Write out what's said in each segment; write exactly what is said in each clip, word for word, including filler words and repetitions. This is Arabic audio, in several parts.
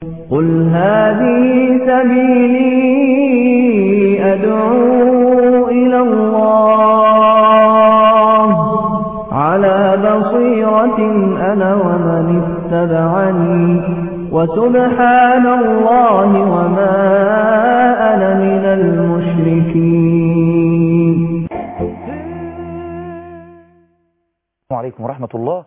قل هذه سبيلي أدعو إلى الله على بصيرة أنا ومن اتبعني وسبحان الله وما أنا من المشركين. السلام عليكم ورحمة الله.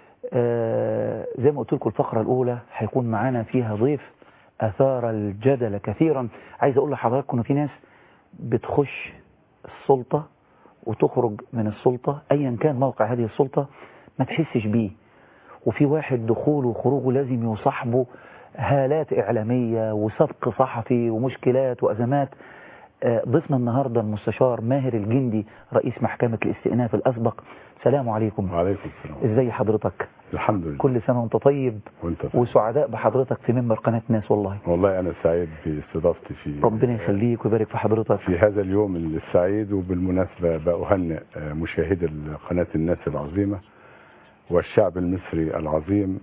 آه زي ما قلت لكم الفقرة الأولى هيكون معانا فيها ضيف أثار الجدل كثيرا. عايز أقول لحضراتكم إن في ناس بتخش السلطة وتخرج من السلطة أيا كان موقع هذه السلطة ما تحسش بيه، وفي واحد دخوله وخروجه لازم يصاحبه هالات إعلامية وسبق صحفي ومشكلات وأزمات. آه ضيفنا النهاردة المستشار ماهر الجندي رئيس محكمة الاستئناف الأسبق. السلام عليكم. وعليكم السلام. ازاي حضرتك؟ الحمد لله. كل سنة وانت طيب وانت طيب. وسعداء بحضرتك في منبر قناة ناس. والله والله أنا سعيد باستضافتي في ربنا يخليك ويبارك في حضرتك في هذا اليوم السعيد. وبالمناسبة بأهنئ مشاهدي قناة الناس العظيمة والشعب المصري العظيم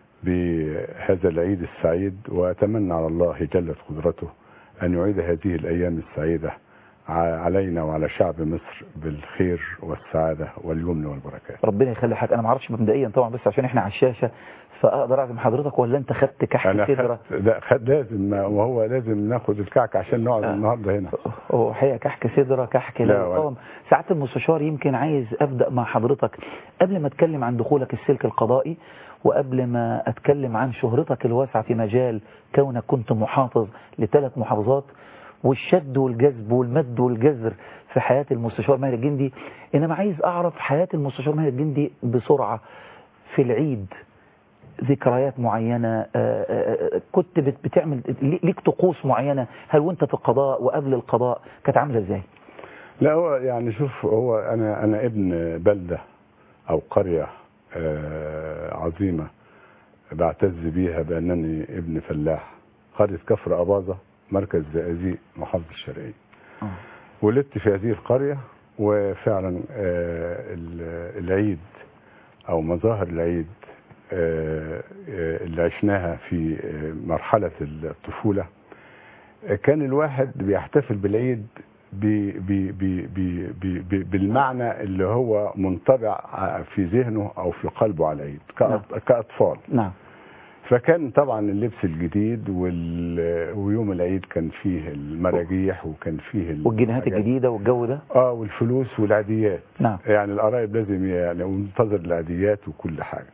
بهذا العيد السعيد، وأتمنى على الله جلت قدرته أن يعيد هذه الأيام السعيدة علينا وعلى شعب مصر بالخير والسعادة واليمن والبركات. ربنا يخلي حضرتك. انا ما اعرفش مبدئيا طبعا، بس عشان احنا على الشاشة فاقدر اعزم حضرتك ولا انت خدت كحك صدره؟ لا خد لازم، وهو لازم ناخد الكعك عشان نقعد آه. النهارده هنا. هو حقيقة كحك صدره كحك لا ساعات المستشار. يمكن عايز ابدا مع حضرتك قبل ما اتكلم عن دخولك السلك القضائي، وقبل ما اتكلم عن شهرتك الواسعة في مجال كونك كنت محافظ لثلاث محافظات والشد والجذب والمد والجزر في حياة المستشار ماهر الجندي، إنما عايز أعرف حياة المستشار ماهر الجندي بسرعة. في العيد ذكريات معينة، كنت بتعمل ليك طقوس معينة، هل وانت في القضاء وقبل القضاء كانت عاملة ازاي؟ لا هو يعني شوف، هو أنا أنا ابن بلدة أو قرية عظيمة بعتز بيها بأنني ابن فلاح، قرية كفر أباظة مركز زقازيق محافظة الشرقية. آه. ولدت في هذه القرية، وفعلا آه العيد أو مظاهر العيد آه اللي عشناها في مرحلة الطفولة، كان الواحد بيحتفل بالعيد بي بي بي بي بي بالمعنى اللي هو منطبع في ذهنه أو في قلبه على العيد كأطفال. نعم. فكان طبعا اللبس الجديد ويوم العيد كان فيه المراجيح وكان فيه والجنيهات الجديدة والجو ده اه والفلوس والعيديات. نعم. يعني القرايب لازم يعني منتظر العيديات وكل حاجة.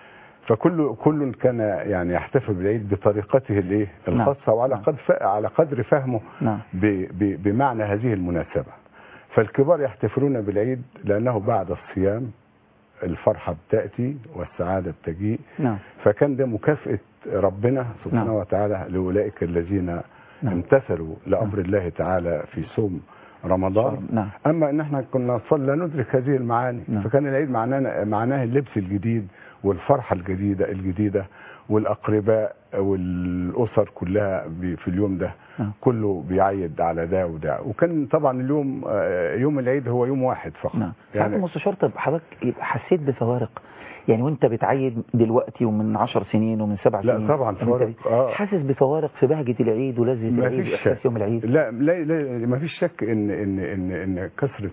فكل كل كان يعني يحتفل بالعيد بطريقته الايه الخاصة. نعم. وعلى قدر على قدر فهمه. نعم. بمعنى هذه المناسبة. فالكبار يحتفلون بالعيد لأنه بعد الصيام الفرحة بتأتي والسعادة بتجيء. نعم. فكان ده مكافأة ربنا سبحانه. نعم. وتعالى لأولئك الذين. نعم. امتثلوا لأمر. نعم. الله تعالى في صوم رمضان. نعم. أما إن احنا كنا أطفال لا ندرك هذه المعاني. نعم. فكان العيد معناه معناه اللبس الجديد والفرحة الجديدة الجديدة والأقرباء والأسر كلها في اليوم ده. نعم. كله بيعيد على ده وده. وكان طبعا اليوم يوم العيد هو يوم واحد فقط. نعم. يعني المستشار طب حضرتك حسيت بفوارق يعني وانت بتعيد دلوقتي ومن عشر سنين ومن سبع سنين؟ لا طبعا فوارق. آه. حاسس بفوارق في بهجة العيد ولذة العيد واحساس يوم العيد؟ لا لا لا ما فيش شك ان ان ان ان كثرة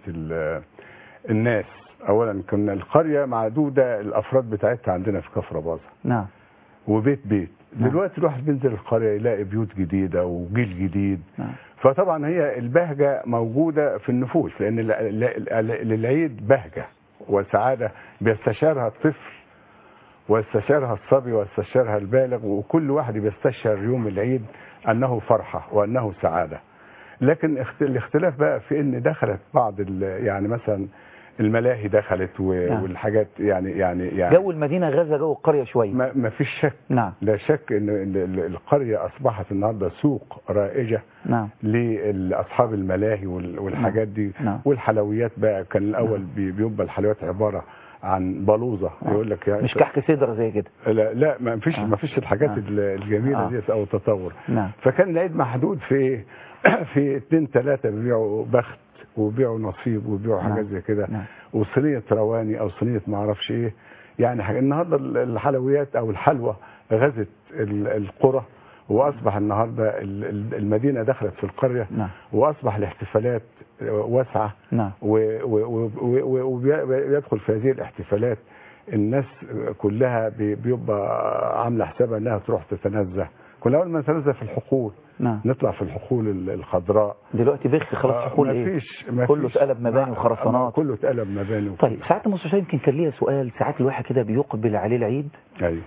الناس. اولا كنا القرية معدودة الافراد بتاعتها عندنا في كفر أباظة. نعم. وبيت بيت. نعم. دلوقتي الواحد بينزل القرية يلاقي بيوت جديدة وجيل جديد. نعم. فطبعا هي البهجة موجودة في النفوس، لان للعيد بهجة وسعادة بيستشعرها الطفل ويستشعرها الصبي ويستشعرها البالغ، وكل واحد بيستشعر يوم العيد انه فرحة وانه سعادة. لكن الاختلاف بقى في ان دخلت بعض يعني مثلا الملاهي دخلت والحاجات يعني يعني يعني جو المدينة غزة جو القرية شوية. ما, ما فيش شك. نعم. لا شك ان القرية اصبحت النهارده سوق رائجة. نعم. لاصحاب الملاهي والحاجات دي. نعم. والحلويات بقى كان الاول. نعم. بيبقى الحلويات عبارة عن بلوزة. آه. يقول لك يعني مش كحك صدر زي كده. لا لا ما فيش. آه. ما فيش الحاجات. آه. الجميلة. آه. دي او التطور. نعم. فكان العيد محدود في في اتنين ثلاثة بيبيعوا بخت وبيعوا نصيب وبيعوا حاجات زي كده. نعم. وصينيه رواني او صينيه ما اعرفش ايه يعني حاجة. النهارده الحلويات او الحلوى غزت القرى واصبح النهارده ال- ال- المدينه دخلت في القريه. نعم. واصبح الاحتفالات واسعه. نعم. ويدخل في هذه الاحتفالات الناس كلها بي- بيبقى عامله حسابها انها تروح تتنزه. كنا اول ما نتنزه في الحقول. نعم. نطلع في الحقول ال- الخضراء. دلوقتي بخ خلاص حقول ايه؟ مفيش مفيش كله اتقلب مباني ما- وخرسانات. كله اتقلب مباني. طيب ساعات المستشار يمكن كان ليا سؤال، ساعات الواحد كده بيقبل عليه العيد ايوه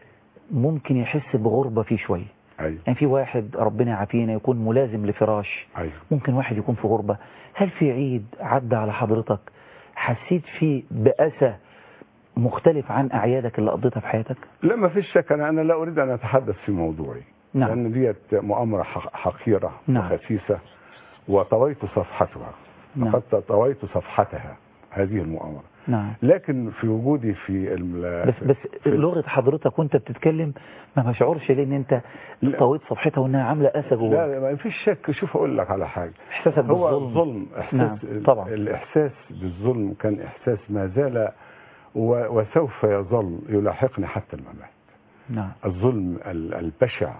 ممكن يحس بغربة فيه شوية. ايوه يعني في واحد ربنا يعافينا يكون ملازم لفراش، ايوه ممكن واحد يكون في غربة. هل في عيد عدى على حضرتك حسيت فيه بأسى مختلف عن أعيادك اللي قضيتها في حياتك؟ لا ما فيش شك. انا انا لا اريد ان اتحدث في موضوعي. نعم. لان ديت مؤامره حق- حقيره نعم. وخسيسه وطويت صفحتها. نعم. لقد طويت صفحتها هذه المؤامره. نعم. لكن في وجودي في الم... بس بس في لغة حضرتك وانت بتتكلم ما بشعرش ليه ان انت لا. طويت صفحتها وانها عاملة أسى جواك؟ لا ما فيش شك. شوف اقول لك على حاجه. احساسك هو بالظلم. الظلم احساس. نعم. طبعا. الاحساس بالظلم كان احساس ما زال و... وسوف يظل يلاحقني حتى الممات. نعم. الظلم ال- البشع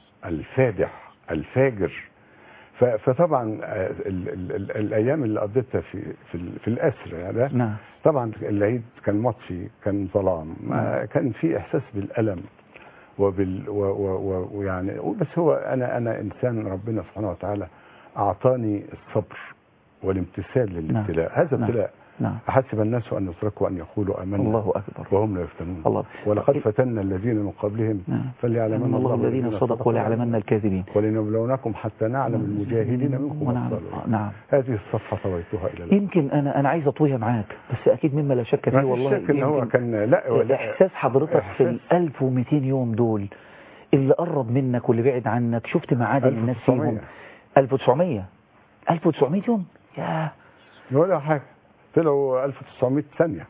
الفادح الفاجر. ف- فطبعا ال ال ال الايام اللي قضيتها في في, ال- في الاسر يعني نعم. طبعا العيد كان مطفي كان ظلام. ما كان في احساس بالالم وبال و- و- و- ويعني بس هو انا انا انسان ربنا سبحانه وتعالى اعطاني الصبر والامتثال للابتلاء. نعم. هذا ابتلاء. نعم. أحسب الناس أن يتركوا أن يقولوا آمنا الله أكبر وهم لا يفتنون. الله. ولقد فتنا الذين من قبلهم نعم. فليعلمن الله الذين صدقوا وليعلمن الكاذبين ولنبلونكم حتى نعلم المجاهدين منكم ونعلم. والصابرين. نعم. هذه الصفحة طويتها إلى الآن. يمكن أنا أنا عايز أطويها معاك بس أكيد مما لا شك فيه ما فيش والله. شك إن هو كان لا ولا إحساس حضرتك في ال ألف ومئتين يوم دول اللي قرب منك واللي بعد عنك شفت معادن الناس فيهم. ألف وتسعمية ألف وتسعمية يوم يا ولا حاجة. طلعوا ألف وتسعمية ثانية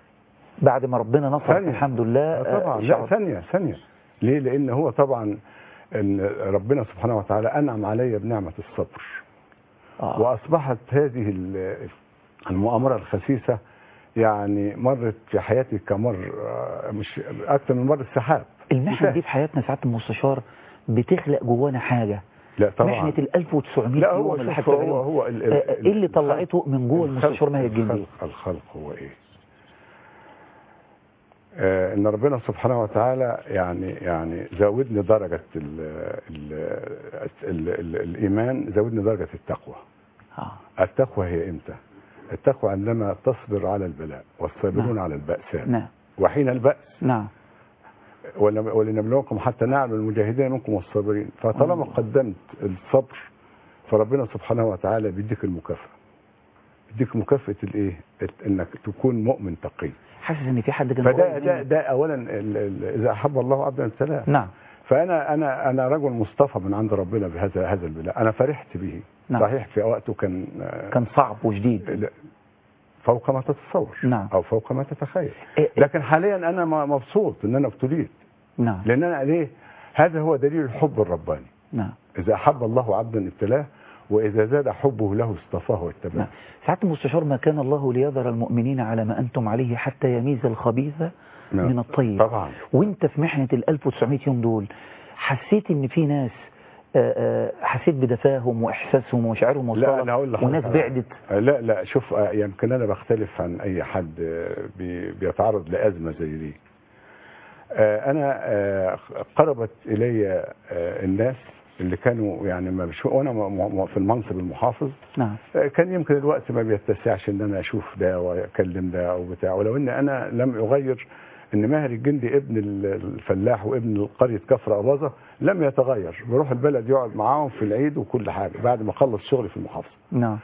بعد ما ربنا نصر الحمد لله. طبعا لا ثانية ثانية. ليه؟ لأن هو طبعا إن ربنا سبحانه وتعالى أنعم علي بنعمة الصبر. آه. وأصبحت هذه المؤامرة الخسيسة يعني مرت في حياتي كمر مش أكثر من مر السحاب. المحنة دي في حياتنا ساعات المستشار بتخلق جوانا حاجة. لا طبعا. محنة ال ألف وتسعمية لا هو يوم اللي هو, هو, هو ال ال ايه اللي طلعته من جوه المستشار ماهر الجندي؟ الخلق, الخلق هو ايه؟ آه ان ربنا سبحانه وتعالى يعني يعني زودني درجة ال ال ال ال الايمان، زودني درجة التقوى. آه. التقوى هي امتى؟ التقوى عندما تصبر على البلاء والصابرون على البأساء. نعم. وحين البأس. نعم. ولنبلوكم حتى نعلم المجاهدين منكم والصابرين. فطالما قدمت الصبر فربنا سبحانه وتعالى بيديك المكافأة. بيديك مكافأة الايه؟ انك تكون مؤمن تقي. حاسس ان في حد كان فده ده, ده اولا ال ال اذا احب الله عبدا ابتلاه. نعم. فانا انا انا رجل مصطفى من عند ربنا بهذا هذا البلاء. انا فرحت به. نعم. صحيح في وقته كان كان صعب وشديد فوق ما تتصور. نعم. او فوق ما تتخيل. لكن حاليا انا مبسوط ان انا ابتليت. نعم. لان انا ليه؟ هذا هو دليل الحب الرباني. نعم. اذا احب الله عبدا ابتلاه واذا زاد حبه له اصطفاه واتبعه. نعم. ساعات المستشار ما كان الله ليذر المؤمنين على ما انتم عليه حتى يميز الخبيث نعم. من الطيب. طبعا. وانت في محنة ال ألف وتسعمية يوم دول حسيت ان في ناس حسيت بدفاهم واحساسهم ومشاعرهم وصلت وناس بعدت؟ لا لا شوف يمكن انا بختلف عن اي حد بيتعرض لازمه زي دي. انا قربت الي الناس اللي كانوا يعني ما مش وانا في المنصب المحافظ. نعم. كان يمكن الوقت ما بيتسعش ان انا اشوف ده واكلم ده او بتاع، ولو ان انا لم اغير ان ماهر الجندي ابن الفلاح وابن قرية كفر أباظة لم يتغير، بروح البلد يقعد معاهم في العيد وكل حاجة بعد ما خلص شغلي في المحافظة. نعم.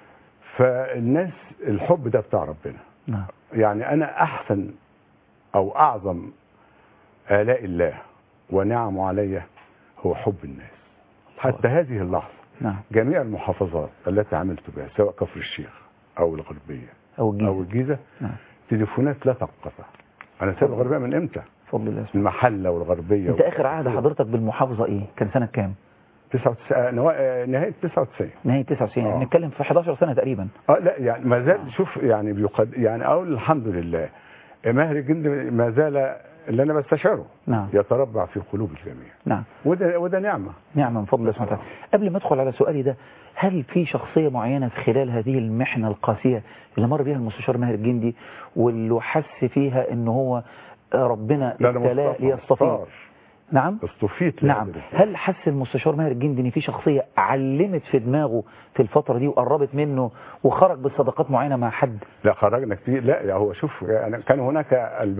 فالناس الحب ده بتاع ربنا. نعم. يعني انا احسن او اعظم آلاء الله ونعمه علي هو حب الناس. حتى هذه اللحظة. نعم. جميع المحافظات التي عملت بها سواء كفر الشيخ او الغربية او الجيزة, أو الجيزة نعم. تليفونات لا تنقطع. انا سايب الغربية من امتى؟ بفضل الله. المحلة والغربية. انت اخر عهد حضرتك بالمحافظة ايه؟ كان سنة كام؟ تسعة وتسعين نهاية تسعة وتسعين. نهاية تسعة وتسعين. يعني بنتكلم في حداشر سنة تقريبا. اه لا يعني ما زال. شوف يعني بيقد يعني اقول الحمد لله ماهر الجندي ما زال اللي انا بستشعره نعم. يتربع في قلوب الجميع. نعم. وده وده نعمه نعمه من فضل الله سبحانه وتعالى. قبل ما ادخل على سؤالي ده، هل في شخصيه معينه في خلال هذه المحنه القاسيه اللي مر بها المستشار ماهر الجندي واللي حس فيها ان هو ربنا ابتلاه ليصطفيه؟ نعم اصطفيت. نعم. هل حس المستشار ماهر الجندي ان في شخصيه علمت في دماغه في الفتره دي وقربت منه وخرج بصداقات معينه مع حد؟ لا خرجنا كتير. لا هو شوف يعني كان هناك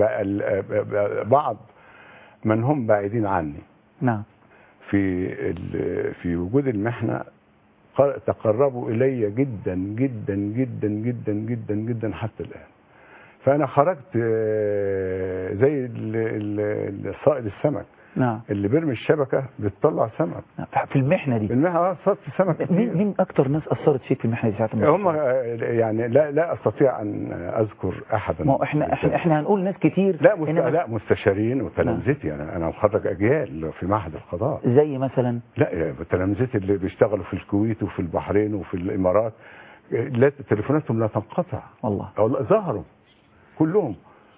بعض من هم بعيدين عني. نعم. في في وجود المحنه تقربوا الي جدا جدا جدا جدا جدا جدا حتى الان. فانا خرجت زي الصائد السمك. نعم. اللي بيرمي الشبكه بتطلع سمك. في المحنه دي. في المحنه صدت سمك. مين مين اكتر ناس اثرت فيك في المحنه دي ساعه؟ هم يعني لا لا استطيع ان اذكر احدا. ما احنا احنا احنا هنقول ناس كتير. لا مست... لا مستشارين وتلامذتي. انا انا مخرج اجيال في معهد القضاء. زي مثلا؟ لا تلامذتي اللي بيشتغلوا في الكويت وفي البحرين وفي الامارات، لا تليفوناتهم لا تنقطع. والله ظهروا كلهم.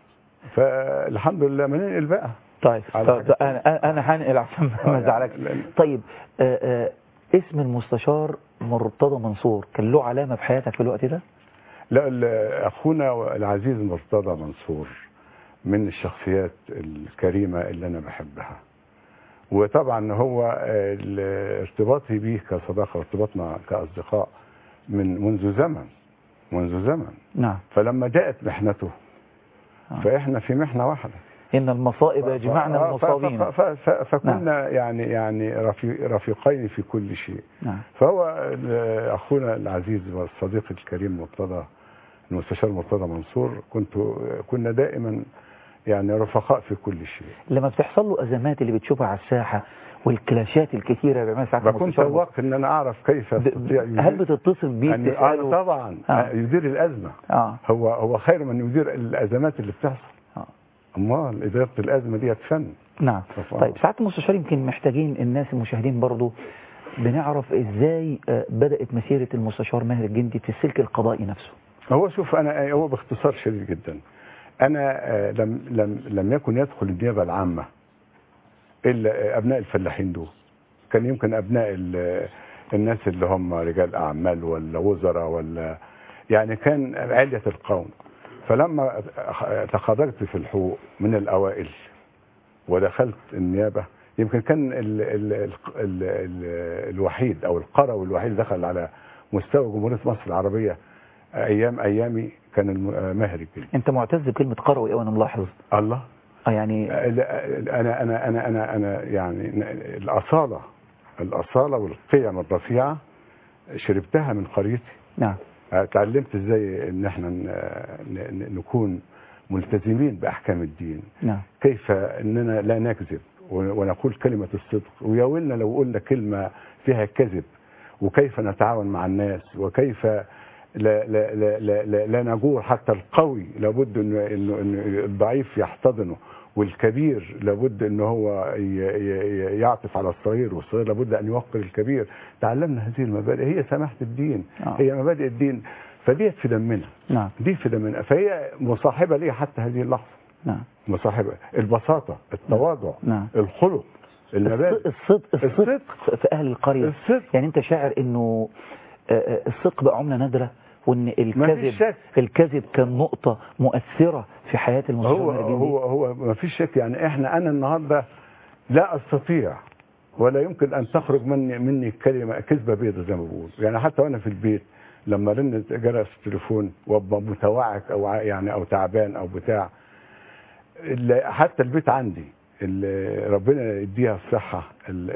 فالحمد لله ما ننقل بقى. طيب, طيب انا انا هنقل عشان ما ازعلكش. طيب آآ آآ اسم المستشار مرتضى منصور كان له علامه في حياتك في الوقت ده؟ لا اخونا العزيز مرتضى منصور من الشخصيات الكريمه اللي انا بحبها. وطبعا هو ارتباطي به كصداقه وارتباطنا كاصدقاء من منذ زمن منذ زمن. نعم. فلما جاءت محنته فاحنا في محنه واحده. ان المصائب يجمعنا المصابين. فكنا يعني يعني رفيقين في كل شيء. نعم. فهو اخونا العزيز والصديق الكريم مرتضى المستشار مرتضى منصور كنت كنا دائما يعني رفقاء في كل شيء. لما بتحصل له ازمات اللي بتشوفها على الساحه والكلاشات الكثيره اللي بيعملها ساعات كنت واقف ان انا اعرف كيف يستطيع هل بتتصل بيه تساله؟ طبعا. آه. يدير الازمه. آه. هو هو خير من يدير الازمات اللي بتحصل. آه. امال اداره الازمه دي فن. نعم. طيب ساعات المستشار يمكن محتاجين الناس المشاهدين برضو بنعرف ازاي بدات مسيره المستشار ماهر الجندي في السلك القضائي نفسه. هو شوف انا هو باختصار شديد جدا، انا لم لم لم يكن يدخل النيابه العامه الا ابناء الفلاحين دول. كان يمكن ابناء الناس اللي هم رجال اعمال ولا وزراء ولا يعني كان علية القوم. فلما تخرجت في الحقوق من الاوائل ودخلت النيابه يمكن كان ال ال ال ال ال الوحيد او القروي الوحيد دخل على مستوى جمهوريه مصر العربيه ايام ايامي كان ماهر الجندي. انت معتز بكلمه قروي قوي انا ملاحظ. الله. اه يعني انا انا انا انا انا يعني الاصاله الاصاله والقيم الرفيعه شربتها من قريتي. نعم. اتعلمت ازاي ان احنا نكون ملتزمين باحكام الدين. نعم. كيف اننا لا نكذب ونقول كلمه الصدق، ويا ويلنا لو قلنا كلمه فيها كذب، وكيف نتعاون مع الناس، وكيف لا لا لا لا, لا, لا نجور حتى القوي لابد انه انه الضعيف يحتضنه، والكبير لابد ان هو يعطف على الصغير، والصغير لابد ان يوقر الكبير. تعلمنا هذه المبادئ، هي سماحه الدين. آه. هي مبادئ الدين، فديت في دمنا. نعم. دي في دمنا، فهي مصاحبه لي حتى هذه اللحظه. نعم. مصاحبه البساطه، التواضع. نعم. الخلق، المبادئ، الصدق الصدق في اهل القريه. الصدق. يعني انت شاعر انه الصدق بقى عمله نادره، وان الكذب الكذب كان نقطه مؤثره في حياه المستشار هو الجندي. هو هو ما فيش شك. يعني احنا انا النهارده لا استطيع ولا يمكن ان تخرج مني مني كلمه كذبه بيضه زي ما بقول. يعني حتى وانا في البيت لما رن جرس التليفون وابقى متوعك او يعني او تعبان او بتاع، حتى البيت عندي اللي ربنا يديها الصحه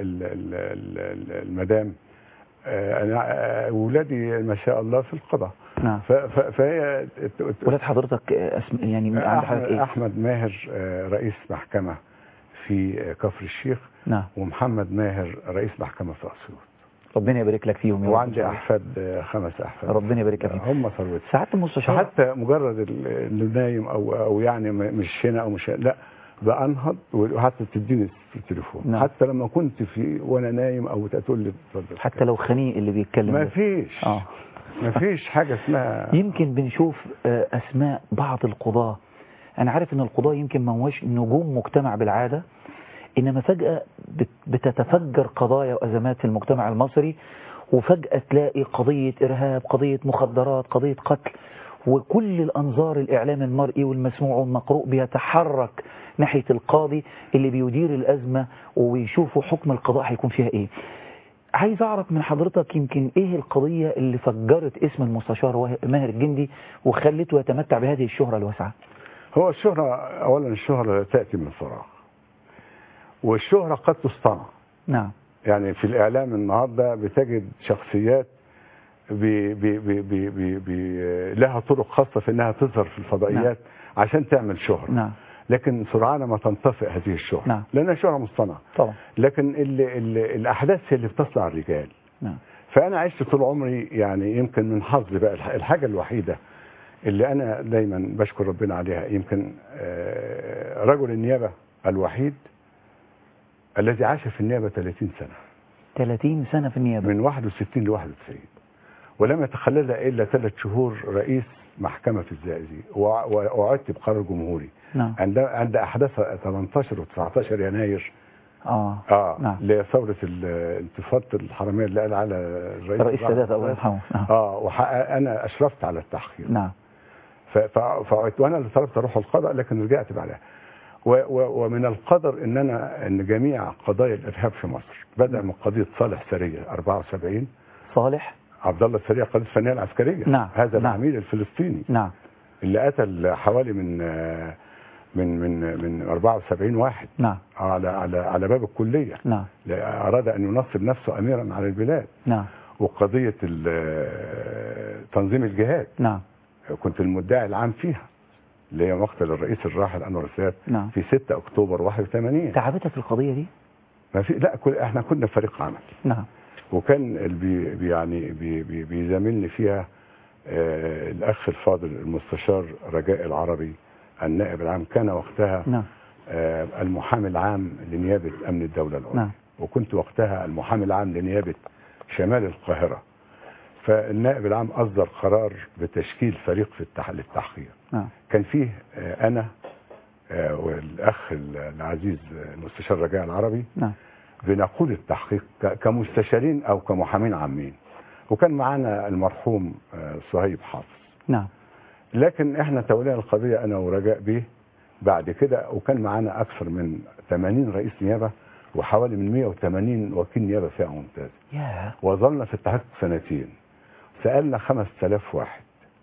المدام، انا اولادي ما شاء الله في القضاء. نعم. فهي ولاد حضرتك اسم يعني عند حضرتك ايه؟ احمد ماهر رئيس محكمه في كفر الشيخ. نعم. ومحمد ماهر رئيس محكمه في اسيوط. ربنا يبارك لك فيهم. وعندي احفاد خمس احفاد. ربنا يبارك لك فيهم. هم ثروتي. ساعات المستشار حتى مجرد اللي نايم او او يعني مش هنا او مش هنا، لا بانهض وحتى تديني التليفون. نعم. حتى لما كنت في وانا نايم او تقول لي اتفضل. حتى لو خنيق اللي بيتكلم ما فيش. اه ما فيش حاجه اسمها. يمكن بنشوف اسماء بعض القضاه أنا عارف أن القضاء يمكن ما هوش نجوم مجتمع بالعادة، إنما فجأة بتتفجر قضايا وأزمات في المجتمع المصري، وفجأة تلاقي قضية إرهاب، قضية مخدرات، قضية قتل، وكل الأنظار الإعلام المرئي والمسموع والمقروء بيتحرك ناحية القاضي اللي بيدير الأزمة ويشوفوا حكم القضاء هيكون فيها إيه. عايز أعرف من حضرتك يمكن إيه القضية اللي فجرت اسم المستشار ماهر الجندي وخلته يتمتع بهذه الشهرة الواسعة؟ هو الشهرة أولا الشهرة تأتي من فراغ، والشهرة قد تصطنع. نعم. يعني في الإعلام النهاردة بتجد شخصيات بي بي بي بي بي بي لها طرق خاصة في أنها تظهر في الفضائيات. نعم. عشان تعمل شهرة. نعم. لكن سرعان ما تنطفئ هذه الشهرة. نعم. لأنها شهرة مصطنعة طبعا. لكن ال ال الأحداث هي اللي بتصنع الرجال. نعم. فأنا عشت طول عمري يعني يمكن من حظي بقى الحاجة الوحيدة اللي أنا دايما بشكر ربنا عليها، يمكن رجل النيابة الوحيد الذي عاش في النيابة ثلاثين سنة. ثلاثين سنة في النيابة من واحد وستين ل واحد وتسعين، ولم يتخللها إلا ثلاث شهور رئيس محكمة في الزقازيق، وعدت بقرار جمهوري. نعم. عند عند أحداث ثمانية عشر وتسعة عشر يناير اه اه نعم. لثورة انتفاضة الحرامية اللي قال على الرئيس رئيس السادات الله يرحمه. اه وأنا أشرفت على التحقيق. نعم. فعدت وأنا اللي طلبت أروح القضاء، لكن رجعت بعدها. ومن القدر ان انا ان جميع قضايا الارهاب في مصر بدأ من قضيه صالح سريه أربعة وسبعين. صالح عبد الله السريه قضيه الفنيه العسكريه. نعم. هذا نعم. العميل الفلسطيني. نعم. اللي قتل حوالي من من من من أربعة وسبعين واحد. نعم. على على على باب الكليه. نعم. اراد ان ينصب نفسه اميرا على البلاد. نعم. وقضيه تنظيم الجهاد. نعم. كنت المدعي العام فيها، اللي هي مقتل الرئيس الراحل انور السادات. نعم. في ستة أكتوبر واحد وثمانين. تعبتك القضيه دي؟ ما في لا كل احنا كنا فريق عمل. نعم. وكان اللي بي يعني بي بي بيزاملني فيها آه الاخ الفاضل المستشار رجاء العربي النائب العام، كان وقتها نعم. آه المحامي العام لنيابه امن الدوله العليا. نعم. وكنت وقتها المحامي العام لنيابه شمال القاهره. فالنائب العام اصدر قرار بتشكيل فريق في التحقيق. نعم. كان فيه آه انا آه والاخ العزيز المستشار رجاء العربي. نعم. بنقود التحقيق كمستشارين او كمحامين عامين، وكان معانا المرحوم صهيب حافظ. نعم. لكن احنا تولينا القضيه انا ورجاء بيه بعد كده، وكان معانا اكثر من ثمانين رئيس نيابه وحوالي من مئة وثمانين وكيل نيابه فئه ممتازه. ياه. وظلنا في التحقيق سنتين، سالنا خمسة آلاف واحد،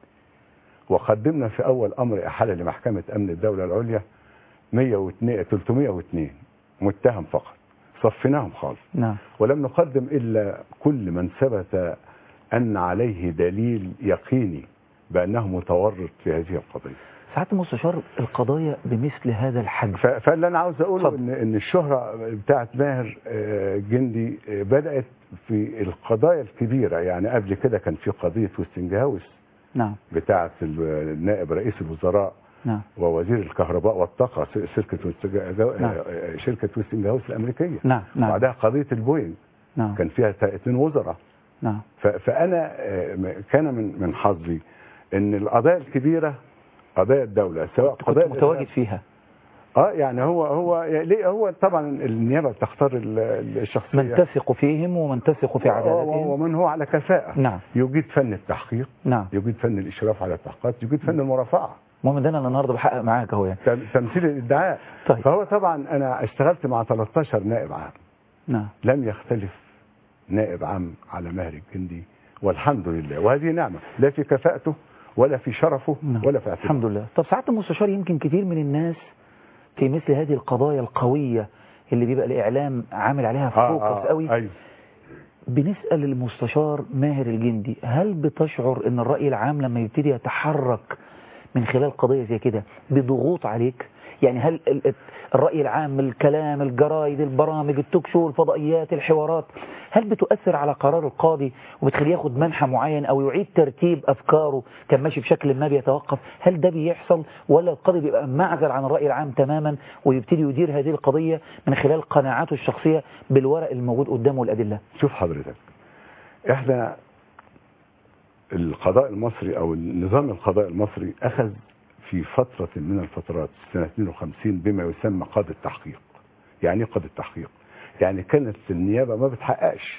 وقدمنا في اول امر احاله لمحكمه امن الدوله العليا مئة واثنين ثلاثمئة واثنين متهم فقط، صفناهم خالص. نعم. ولم نقدم إلا كل من ثبت أن عليه دليل يقيني بأنه متورط في هذه القضية. ساعات المستشار القضايا بمثل هذا الحجم. فاللي أنا عاوز أقوله صد. إن إن الشهرة بتاعت ماهر جندي بدأت في القضايا الكبيرة. يعني قبل كده كان في قضية ويستنجهاوس. نعم. بتاعت النائب رئيس الوزراء. نعم. ووزير الكهرباء والطاقة شركة ويستنجهاوس. نعم. شركة ويستنجهاوس الأمريكية. نعم. نعم. بعدها قضية البوينج. نعم. كان فيها اثنين وزراء. نعم. فأنا كان من من حظي إن القضايا الكبيرة قضايا الدولة سواء قضايا متواجد فيها. اه يعني هو هو يعني ليه هو طبعا النيابة بتختار الشخصية من تثق فيهم ومن تثق في عدالتهم ومن هو على كفاءة. نعم. يجيد فن التحقيق. نعم. يجيد فن الإشراف على التحقيقات، يجيد فن المرافعة. المهم ده انا النهارده بحقق معاك اهو يعني تمثيل الادعاء. طيب. فهو طبعا انا اشتغلت مع ثلاثة عشر نائب عام. نعم. لم يختلف نائب عام على ماهر الجندي، والحمد لله، وهذه نعمة لا في كفاءته ولا في شرفه. نعم. ولا في اعتباره. الحمد لله. طب ساعات المستشار يمكن كتير من الناس في مثل هذه القضايا القوية اللي بيبقى الإعلام عامل عليها فوكس آه آه قوي. أيوه. بنسأل المستشار ماهر الجندي، هل بتشعر ان الرأي العام لما يبتدي يتحرك من خلال قضية زي كده بضغوط عليك؟ يعني هل الرأي العام، الكلام، الجرايد، البرامج، التوك شو، الفضائيات، الحوارات، هل بتؤثر على قرار القاضي وبتخليه ياخد منحى معين او يعيد ترتيب افكاره كان ماشي بشكل ما بيتوقف؟ هل ده بيحصل ولا القاضي بيبقى معزل عن الرأي العام تماما ويبتدي يدير هذه القضية من خلال قناعاته الشخصية بالورق الموجود قدامه والأدلة؟ شوف حضرتك، احنا القضاء المصري او النظام القضاء المصري اخذ في فترة من الفترات سنة اثنين وخمسين بما يسمى قاضي التحقيق. يعني ايه قاضي التحقيق؟ يعني كانت النيابة ما بتحققش،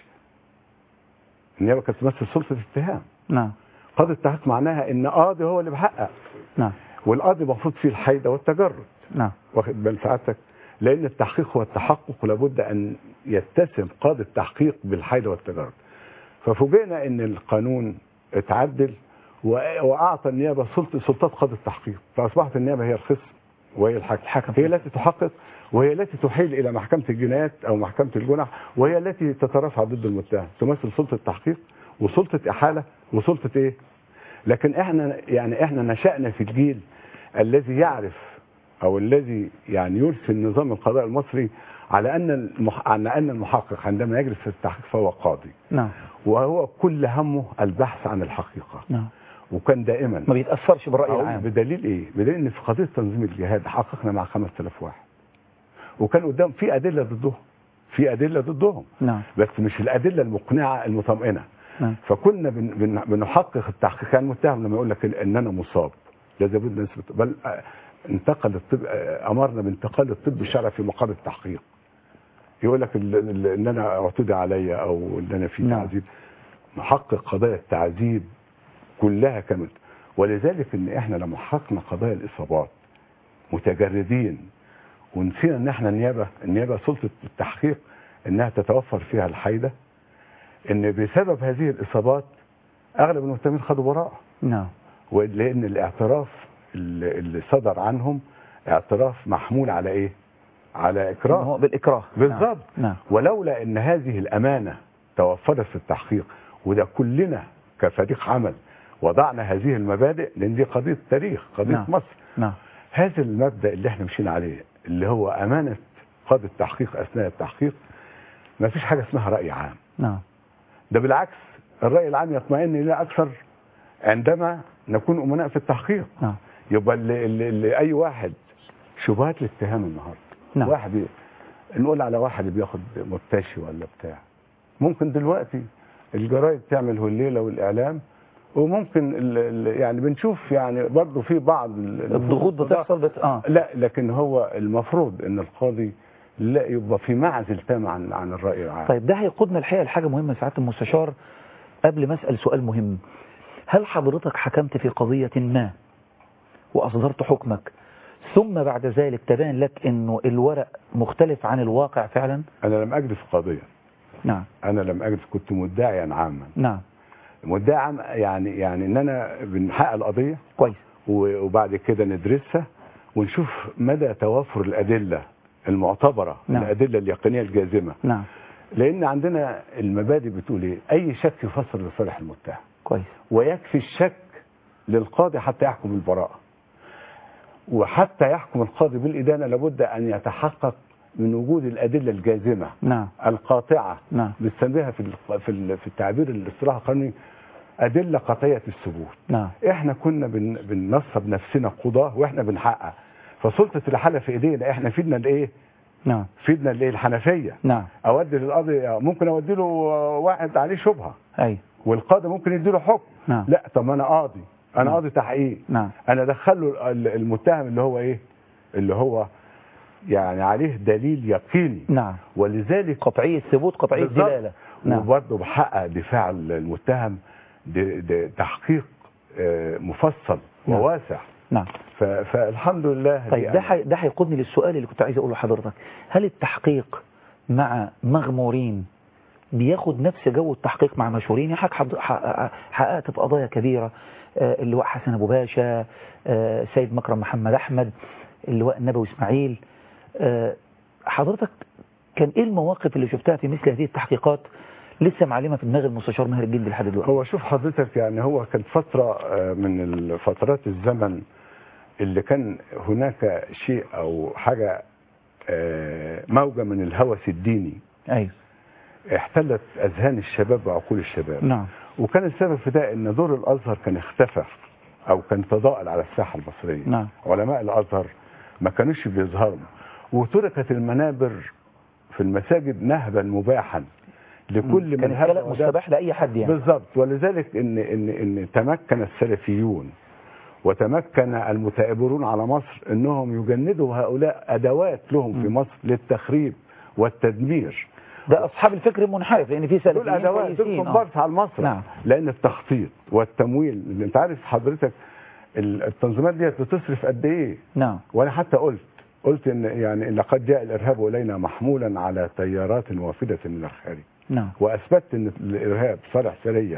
النيابة كانت تمثل سلطة اتهام. نعم. قاضي التحقيق معناها ان قاضي هو اللي بيحقق. نعم. والقاضي المفروض فيه الحيدة والتجرد. نعم. واخد بال سعادتك؟ لان التحقيق هو التحقق، ولابد ان يتسم قاضي التحقيق بالحيدة والتجرد. ففوجئنا ان القانون اتعدل واعطى النيابه سلطه سلطات قاضي التحقيق، فاصبحت النيابه هي الخصم وهي الحكم، هي التي تحقق وهي التي تحيل الى محكمه الجنايات او محكمه الجنح، وهي التي تترافع ضد المتهم، تمثل سلطه التحقيق وسلطه احاله وسلطه ايه؟ لكن احنا يعني احنا نشأنا في الجيل الذي يعرف او الذي يعني يرسي النظام القضائي المصري على ان المح... على ان المحقق عندما يجلس في التحقيق فهو قاضي. نعم. وهو كل همه البحث عن الحقيقه. نعم. وكان دائما ما بيتأثرش بالرأي العام. بدليل ايه؟ بدليل ان في قضيه تنظيم الجهاد حققنا مع خمسة آلاف واحد، وكان قدام في ادله ضدهم، في ادله ضدهم. نعم. بس مش الادله المقنعه المطمئنه. نعم. فكنا بن بن بنحقق التحقيق. كان المتهم لما يقول لك ان انا مصاب لازم بد نثبت، بل انتقل الطب، امرنا بانتقال الطب الشرعي في مقر التحقيق. يقول لك ان انا اعتدي عليا او ان انا في نعم. تعذيب. نحقق قضايا التعذيب كلها كامل. ولذلك ان احنا لما حققنا قضايا الاصابات متجردين ونسينا ان احنا النيابه النيابه سلطه التحقيق انها تتوفر فيها الحيده، ان بسبب هذه الاصابات اغلب المتهمين خدوا براءه. نعم. ولان الاعتراف اللي اللي صدر عنهم اعتراف محمول على ايه؟ على اكراه. هو بالاكراه. بالضبط. نعم. ولولا ان هذه الامانه توفرت في التحقيق، وده كلنا كفريق عمل وضعنا هذه المبادئ، لان دي قضيه تاريخ، قضيه نعم. مصر. نعم. هذا المبدا اللي احنا مشينا عليه اللي هو امانه قاضي التحقيق اثناء التحقيق، ما فيش حاجه اسمها راي عام. نعم. ده بالعكس، الراي العام يطمئن اليه اكثر عندما نكون امناء في التحقيق. نعم. يبقى اللي اللي اللي اي واحد شبهات الاتهام النهارده. نعم. واحد بي... نقول على واحد بياخد مرتشي ولا بتاع، ممكن دلوقتي الجرايد تعمله الليله والاعلام، وممكن ال ال يعني بنشوف يعني برضه في بعض الضغوط بتحصل بت... اه لا، لكن هو المفروض ان القاضي لا يبقى في معزل تام عن عن الراي العام. طيب ده هيقودنا الحقيقه لحاجه مهمه سعاده المستشار. قبل ما اسال سؤال مهم، هل حضرتك حكمت في قضيه ما واصدرت حكمك ثم بعد ذلك تبان لك انه الورق مختلف عن الواقع فعلا؟ انا لم اجلس في قضيه. نعم. انا لم اجلس، كنت مدعيا عاما. نعم. مدعي عام يعني يعني ان انا بنحقق القضيه كويس، وبعد كده ندرسها ونشوف مدى توافر الادله المعتبره. نعم. الادله اليقينيه الجازمه. نعم. لان عندنا المبادئ بتقول ايه؟ اي شك يفسر لصالح المتهم. كويس. ويكفي الشك للقاضي حتى يحكم البراءه. وحتى يحكم القاضي بالادانه لابد ان يتحقق من وجود الادله الجازمه. نعم. القاطعه. نعم. بنسميها في في في التعبير الاصطلاحي القانوني ادله قطعيه الثبوت. نعم. احنا كنا بن بننصب نفسنا قضاه واحنا بنحقق، فسلطه الحاله في ايدينا. احنا فيدنا الايه؟ نعم. فيدنا الايه؟ الحنفيه. نعم. اودي للقاضي، ممكن اودي له واحد عليه شبهه. اي. والقاضي ممكن يدي له حكم. نعم. لا، طب انا قاضي، انا نعم. قاضي تحقيق. نعم. انا ادخل له المتهم اللي هو ايه؟ اللي هو يعني عليه دليل يقيني. نعم. ولذلك قطعي الثبوت، قطعي الدلاله. نعم. وبرضه بحقق دفاع المتهم تحقيق مفصل. نعم. وواسع. نعم. فالحمد لله. طيب ده حي... ده هيقودني للسؤال اللي كنت عايز اقوله لحضرتك. هل التحقيق مع مغمورين بياخد نفس جو التحقيق مع مشهورين؟ يعني حضرتك حققت في قضايا كبيره، اللواء حسن ابو باشا، سيد مكرم محمد احمد، اللواء النبوي اسماعيل. حضرتك كان ايه المواقف اللي شفتها في مثل هذه التحقيقات لسه معلمه في دماغ المستشار ماهر الجندي لحد دلوقتي؟ هو شوف حضرتك، يعني هو كانت فتره من الفترات الزمن اللي كان هناك شيء او حاجه موجه من الهوس الديني. ايوه. احتلت اذهان الشباب وعقول الشباب. نعم. وكان السبب في ده ان دور الازهر كان اختفى او كان تضاءل على الساحه المصريه. نعم. علماء الازهر ما كانوش بيظهروا، وتركت المنابر في المساجد نهبا مباحا لكل من هذا مستباح لاي حد يعني. بالضبط. ولذلك ان ان ان تمكن السلفيون وتمكن المثائرون على مصر انهم يجندوا هؤلاء ادوات لهم في مصر للتخريب والتدمير. ده اصحاب الفكر المنحرف، لان في دول سلفيين ادوات، دول كويسين. كومبارس على مصر. نعم. لان التخطيط والتمويل، اللي انت عارف حضرتك التنظيمات دي بتصرف قد ايه. نعم. وانا حتى قلت قلت ان يعني لقد جاء الارهاب الينا محمولا على تيارات وافده من الخارج. نعم. واثبت ان الارهاب صالح سريه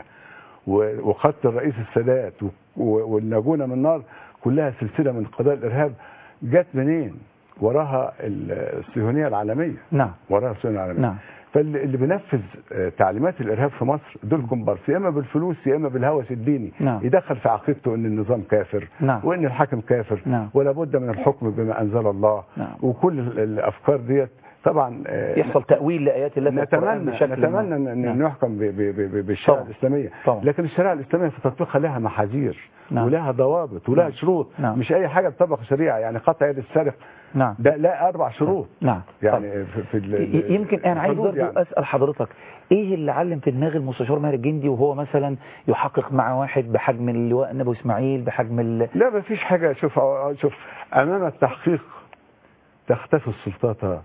وقتل الرئيس السادات والنجونه من النار كلها سلسله من قضايا الارهاب جت منين؟ وراها الصهيونيه العالميه. نعم. وراها الصهيونيه العالميه. نعم. فاللي بينفذ تعليمات الارهاب في مصر دول كومبارس، يا اما بالفلوس يا اما بالهوس الديني. نعم. يدخل في عقيدته ان النظام كافر. نعم. وان الحاكم كافر. نعم. ولا بد من الحكم بما انزل الله. نعم. وكل الافكار ديت طبعا يحصل تأويل لآيات الله في القرآن نتمنى بشكل نتمنى ان نعم. نحكم بالشريعه الاسلاميه. طبعا. لكن الشريعه الاسلاميه في تطبيقها لها محاذير. نعم. ولها ضوابط ولها نعم. شروط. نعم. مش اي حاجه تطبق الشريعه، يعني قطع يد السارق نعم. ده لا اربع شروط. نعم. يعني في, في ال- يمكن انا عايز برضه يعني. اسال حضرتك ايه اللي علم في دماغ المستشار ماهر الجندي وهو مثلا يحقق مع واحد بحجم اللواء النبوي اسماعيل بحجم ال... لا ما فيش حاجه. شوف شوف امام التحقيق تختفي السلطات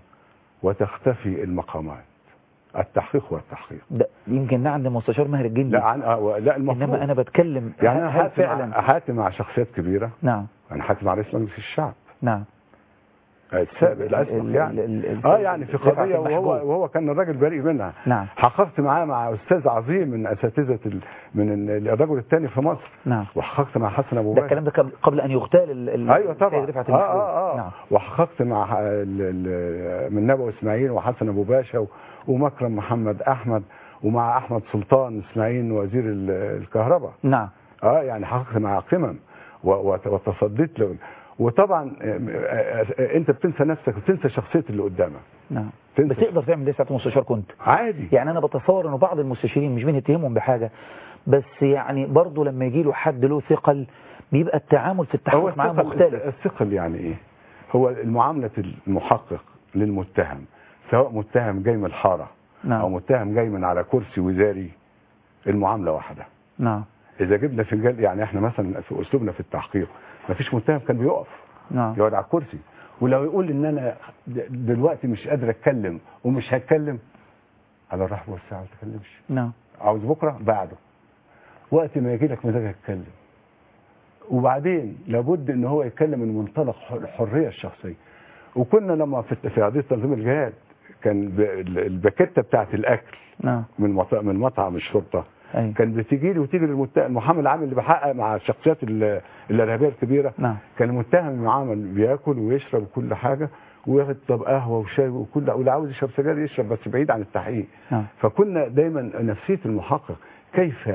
وتختفي المقامات. التحقيق والتحقيق ده يمكن ده عند المستشار ماهر الجندي. لا عن آه لا المفروض. انما انا بتكلم يعني هل انا حاتم فعلا مع حاتم مع شخصيات كبيره. نعم. انا حاتم مع رئيس مجلس الشعب. نعم. السابق الاسبق يعني اه يعني في قضيه وهو وهو كان الراجل بريء منها. نعم. حققت معاه مع استاذ عظيم من اساتذه ال... من الرجل الثاني في مصر. نعم. وحققت مع حسن ابو ده باشا. الكلام ده قبل ان يغتال ال... ال... ايوه طبعا. رفعت آه آه آه. نعم. وحققت مع ال... ال... من نبوي اسماعيل وحسن ابو باشا و... ومكرم محمد احمد ومع احمد سلطان اسماعيل وزير ال... الكهرباء. نعم. اه يعني حققت مع قمم و... وتصديت له. وطبعا انت بتنسى نفسك وتنسى شخصيه اللي قدامك. نعم. بتقدر تعمل ده ساعه المستشار كنت عادي. يعني انا بتصور انه بعض المستشارين مش بنتهمهم بحاجه، بس يعني برضه لما يجي له حد له ثقل بيبقى التعامل في التحقيق معاه مختلف. الثقل يعني ايه؟ هو المعامله المحقق للمتهم، سواء متهم جاي من الحاره نعم. او متهم جاي من على كرسي وزاري، المعامله واحده. نعم. اذا جبنا فنجان، يعني احنا مثلا في اسلوبنا في التحقيق ما فيش متهم كان بيقف. نعم. يقعد على الكرسي، ولو يقول ان انا دلوقتي مش قادر اتكلم ومش هتكلم، على الرحب والسعه ما تتكلمش. نعم. عاوز بكره بعده، وقت ما يجي لك مزاج اتكلم. وبعدين لابد ان هو يتكلم من منطلق الحريه الشخصيه. وكنا لما في في قضيه تنظيم الجهاد كان الباكيته بتاعت الاكل نعم. من من مطعم الشرطه أيوة. كان بتيجي لي وتيجي للمحامي العام اللي بيحقق مع الشخصيات الارهابيه الكبيره. نعم. كان المتهم معامل بياكل ويشرب كل حاجه وياخد طب قهوه وشاي وكل، واللي عاوز يشرب سجاير يشرب بس بعيد عن التحقيق. نعم. فكنا دايما نفسيه المحقق كيف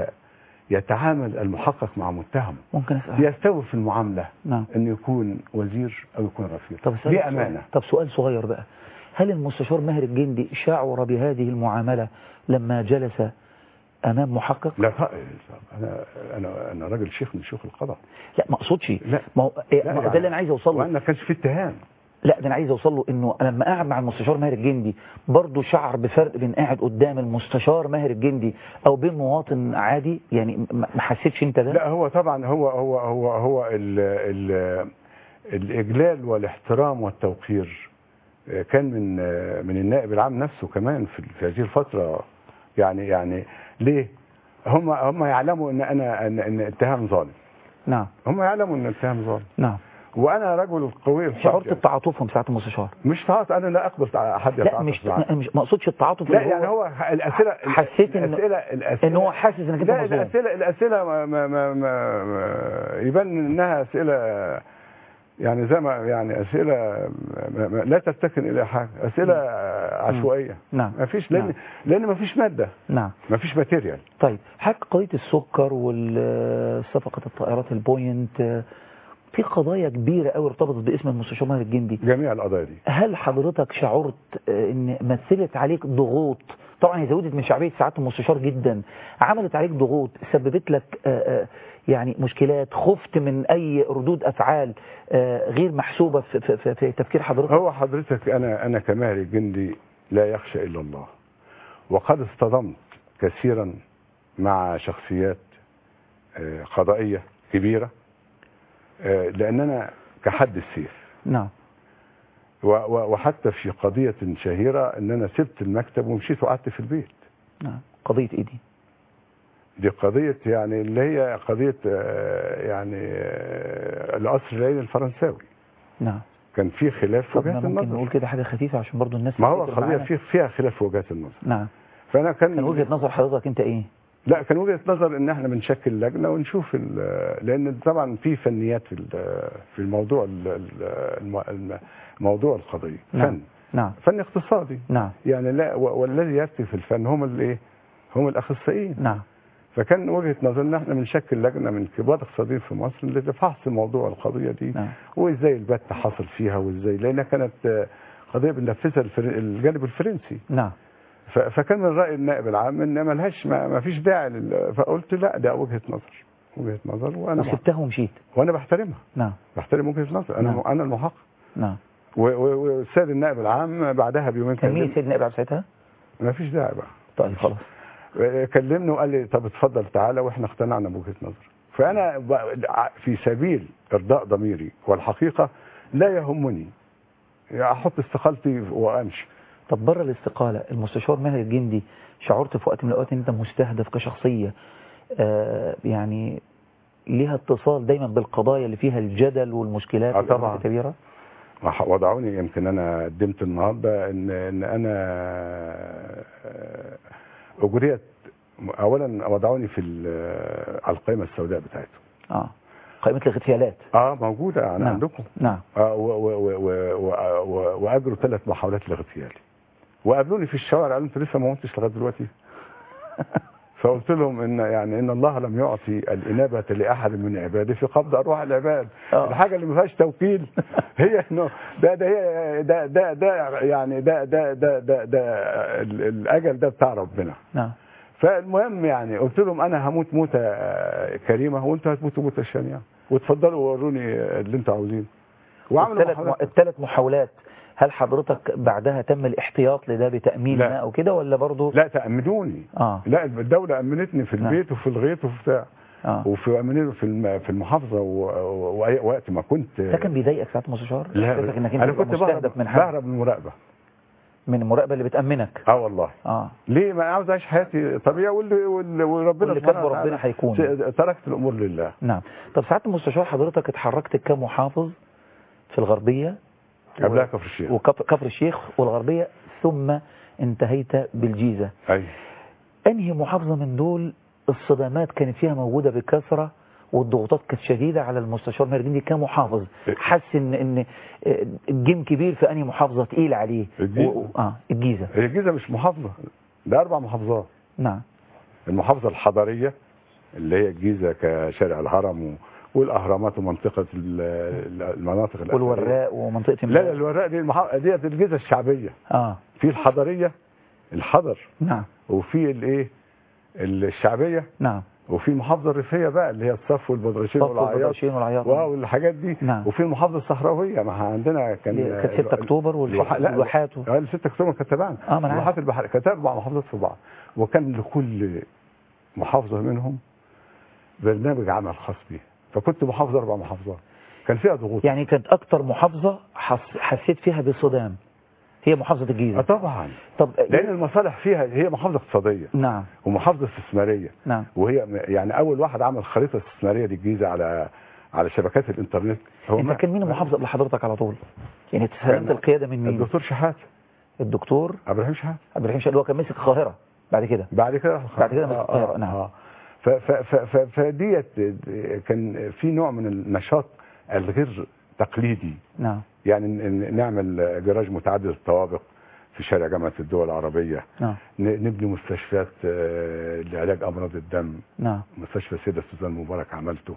يتعامل المحقق مع متهم. ممكن اسال يستوي في المعامله. نعم. انه يكون وزير او يكون رفيق. طب دي امانه. طب سؤال صغير بقى، هل المستشار ماهر الجندي شعر بهذه المعامله لما جلس امام محقق؟ لا انا انا انا راجل شيخ من شيوخ القضاء. لا ما اقصدش. لا ما هو إيه لا ده يعني اللي انا عايز اوصل له. وانا ما كانش في اتهام. لا ده انا عايز اوصل له انه لما قاعد مع المستشار ماهر الجندي برضه شعر بفرق بين قاعد قدام المستشار ماهر الجندي او بين مواطن عادي، يعني ما حسيتش انت ده؟ لا هو طبعا هو هو هو هو ال ال الاجلال والاحترام والتوقير كان من من النائب العام نفسه كمان في هذه الفتره. يعني يعني ليه؟ هم هم يعلموا ان انا ان, إن اتهام ظالم. نعم. هم يعلموا ان اتهام ظالم. نعم. وانا رجل قوي الحجه. شعرت بتعاطفهم ساعه المستشار؟ مش تعاطف، انا لا اقبل حد لا مش معه. مش ما اقصدش التعاطف. لا يعني هو الاسئله حسيت ان الاسئله الاسئله ان هو حاسس انك انت لا مظلوم. الاسئله الاسئله ما ما ما ما يبان انها اسئله يعني زي ما يعني اسئله لا تتكن الى حاجه، اسئله عشوائيه. نعم. ما فيش لان نعم. لان ما فيش ماده. نعم. ما فيش ماتيريال. طيب حضرتك قضيه السكر والصفقه الطائرات البوينت في قضايا كبيره قوي ارتبطت باسم المستشار ماهر الجندي. جميع القضايا دي. هل حضرتك شعرت ان مثلت عليك ضغوط؟ طبعا هي زودت من شعبيه سعاده المستشار جدا، عملت عليك ضغوط سببت لك يعني مشكلات، خفت من اي ردود افعال غير محسوبه في, في, في تفكير حضرتك؟ هو حضرتك انا انا كماهر الجندي لا يخشى الا الله، وقد اصطدمت كثيرا مع شخصيات قضائيه كبيره آه، لان انا كحد السيف. نعم. و- و- وحتى في قضيه شهيره ان انا سبت المكتب ومشيت وقعدت في البيت. نعم. قضية ايه دي؟ دي قضيه يعني اللي هي قضيه آه، يعني آه، القصر العيني الفرنساوي. نعم. كان في خلاف في طب وجهات ما ممكن النظر. نقول كده حاجة خفيفة عشان برضو الناس ما هو تفتكر قضيه معانا. في فيها خلاف في وجهات النظر. نعم. فانا كان كان وجهة نظر حضرتك انت ايه؟ لا كان وجهه نظر ان احنا بنشكل لجنه ونشوف ال- لان طبعا في فنيات في ال- في الموضوع ال- ال- الم- موضوع القضيه. نعم. فن نعم. فن اقتصادي. نعم. يعني لا و- والذي يفتي في الفن هم الايه؟ هم الاخصائيين. نعم. فكان وجهه نظر ان احنا بنشكل لجنه من كبار الاقتصاديين في مصر لفحص موضوع القضيه دي. نعم. وازاي البت حصل فيها وازاي، لانها كانت آه، قضيه بننفذها الفر- الجانب الفرنسي. نعم. ف- فكان من راي النائب العام ان ما لهاش ما ما فيش داعي لل- فقلت لا ده وجهه نظر وجهه نظر وانا وسبتها ومشيت. وانا بحترمها. نعم. بحترم وجهه نظر انا نعم. انا المحقق. نعم. و- و- والسيد النائب العام بعدها بيومين كان مين كلم- السيد النائب عبد ساعتها؟ ما فيش داعي بقى. طيب خلاص. كلمني وقال لي طب اتفضل تعالى واحنا اقتنعنا بوجهه نظر. فانا ب- في سبيل ارضاء ضميري والحقيقه لا يهمني احط استقالتي وامشي. طب بره الاستقالة المستشار ماهر الجندي شعرت في وقت من الأوقات ان انت مستهدف كشخصية آه يعني ليها اتصال دايما بالقضايا اللي فيها الجدل والمشكلات آه طبعا. الكبيرة؟ وضعوني يمكن انا قدمت النهارده ان ان انا اجريت اولا وضعوني في ال- على القائمه السوداء بتاعتهم. اه قائمة الاغتيالات. اه موجوده يعني نعم. عندكم. نعم. اه و- و- و- و- و- واجروا ثلاث محاولات لاغتيالي وقابلوني في الشوارع قالوا انت لسه ما متش لغايه دلوقتي. فقلت لهم ان يعني ان الله لم يعطي الانابه لاحد من عباده في قبض ارواح العباد. آه. الحاجه اللي ما فيهاش توكيل هي انه ده ده هي ده ده ده يعني ده ده ده ده, ده ال- الاجل ده بتاع ربنا. نعم. فالمهم يعني قلت لهم انا هموت موته كريمه وانتوا هتموتوا موته شنيعه وتفضلوا وروني اللي انتوا عاوزينه. وعملوا الثلاث محاولات. الثلاث محاولات هل حضرتك بعدها تم الاحتياط لده بتأمين لا. ما او كده ولا برضو؟ لا تأمنوني. اه لا الدولة أمنتني في نعم. البيت وفي الغيط وفي بتاع. اه وفي أمنيني في الم- في المحافظة و- و- ووقت ما كنت. ده كان بيضايقك ساعات مستشار؟ لا إحساسك انك انت أنا تبقى كنت مستهدف بهرب من حد بهرب من المراقبة. من المراقبة اللي بتأمنك. اه والله. اه ليه ما عاوز أعيش حياتي طبيعي واللي واللي- وربنا واللي سبحانه كاتبه وتعالى ربنا هيكون. س- تركت الأمور لله. نعم. طب ساعات المستشار حضرتك اتحركت كمحافظ في الغربية قبلها كفر الشيخ. وكفر الشيخ والغربية ثم انتهيت بالجيزة. أي. انهي محافظة من دول الصدامات كانت فيها موجودة بكثرة والضغوطات كانت شديدة على المستشار ماهر الجندي كمحافظ؟ حس ان ان الجيم كبير في انهي محافظة تقيل عليه؟ الجيزة. و... اه الجيزة. هي الجيزة مش محافظة، ده أربع محافظات. نعم. المحافظة الحضرية اللي هي الجيزة كشارع الهرم و- والأهرامات ومنطقة ال- ال- المناطق الأثرية. والوراق ومنطقة لا لا الوراق دي المحا... ديت الجيزة الشعبية. اه في الحضرية الحضر نعم. وفي الايه الشعبية نعم. وفي المحافظة الريفية بقى اللي هي الصف والبدرشين صف والعياط والبدرشين والعياط. واو الحاجات دي. نعم. وفي المحافظة الصحراوية ما إحنا عندنا كان اللي كانت ستة أكتوبر والح- الوح- لا، والواحات و- اه ستة أكتوبر كانت تبعنا. اه ما انا عارف. الواحات البحر كانت أربع محافظات في بعض وكان لكل محافظة منهم برنامج عمل خاص بيها فكنت محافظ أربع محافظات كان فيها ضغوط. يعني كانت اكتر محافظة حس... حسيت فيها بصدام هي محافظة الجيزة. اه طبعا طب لأن المصالح فيها هي محافظة اقتصادية نعم. ومحافظة استثمارية. نعم. وهي يعني أول واحد عمل خريطة استثمارية للجيزة على على شبكات الإنترنت. هو انت ما- كان مين المحافظة قبل حضرتك على طول؟ يعني استلمت كان القيادة من مين؟ الدكتور شحاتة. الدكتور عبد الرحيم شحاتة. عبد الرحيم شقل اللي هو كان مسك القاهرة بعد كده. بعد كده بعد كده مسك آه، القاهرة. آه، نعم. آه. ف- ف- ف- ف- فديت كان في نوع من النشاط الغير تقليدي. نعم. يعني ن- نعمل جراج متعدد الطوابق في شارع جامعة الدول العربية. نعم. ن- نبني مستشفيات آه، لعلاج أمراض الدم. نعم. مستشفى السيدة سوزان مبارك عملته.